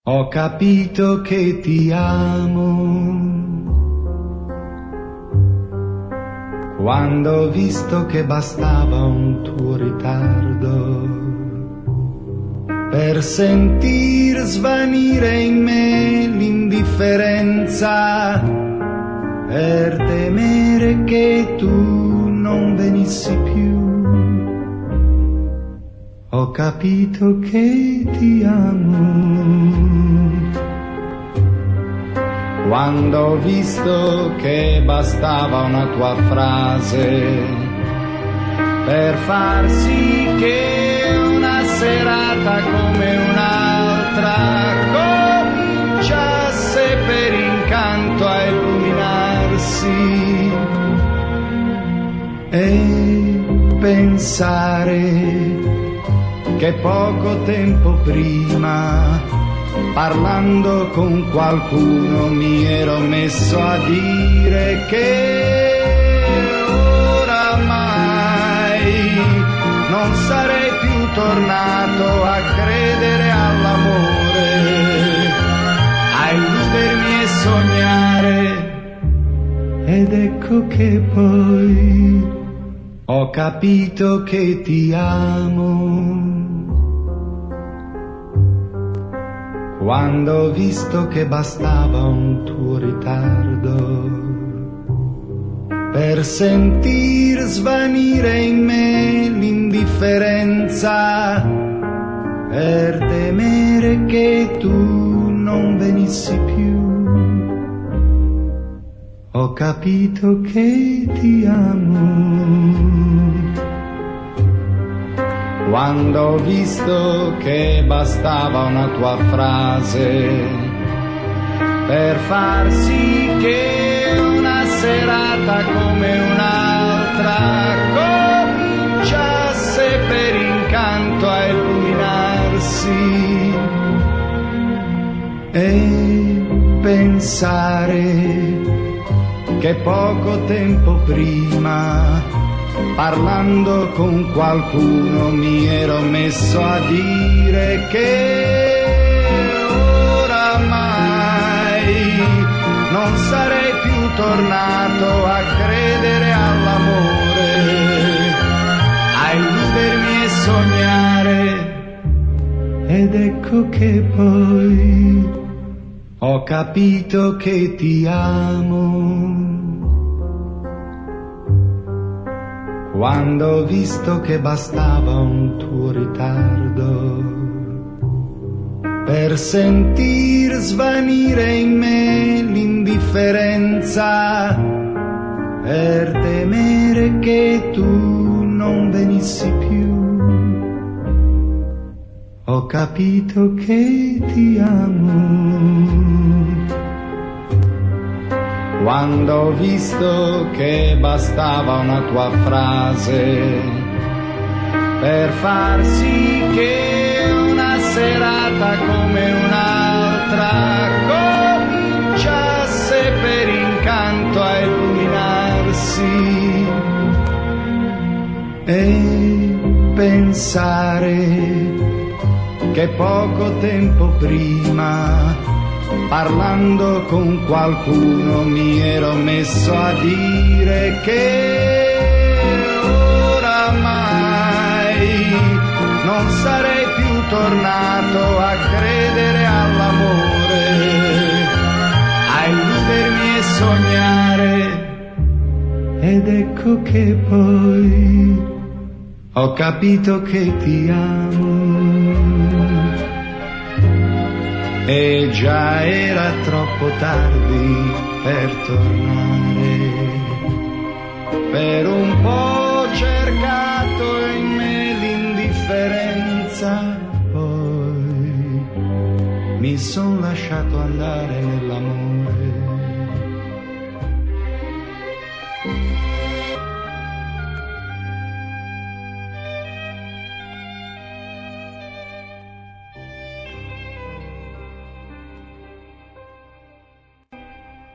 Ho capito che ti amo quando ho visto che bastava un tuo ritardo per sentir svanire in me l'indifferenza, per temere che tu non venissi più. Ho capito che ti amo quando ho visto che bastava una tua frase per far sì che una serata come un'altra cominciasse per incanto a illuminarsi e pensare che poco tempo prima, parlando con qualcuno, mi ero messo a dire che oramai non sarei più tornato a credere all'amore, a illudermi e sognare. Ed ecco che poi ho capito che ti amo quando ho visto che bastava un tuo ritardo per sentir svanire in me l'indifferenza, per temere che tu non venissi più. Ho capito che ti amo quando ho visto che bastava una tua frase per far sì che una serata come un'altra cominciasse per incanto a illuminarsi e pensare che poco tempo prima, parlando con qualcuno, mi ero messo a dire che oramai non sarei più tornato a credere all'amore, a illudermi e sognare. Ed ecco che poi ho capito che ti amo quando ho visto che bastava un tuo ritardo per sentir svanire in me l'indifferenza, per temere che tu non venissi più. Ho capito che ti amo quando ho visto che bastava una tua frase per far sì che una serata come un'altra cominciasse per incanto a illuminarsi e pensare che poco tempo prima, parlando con qualcuno, mi ero messo a dire che oramai non sarei più tornato a credere all'amore, a illudermi e sognare. Ed ecco che poi ho capito che ti amo e già era troppo tardi per tornare. Per un po' ho cercato in me l'indifferenza, poi mi son lasciato andare nell'amore.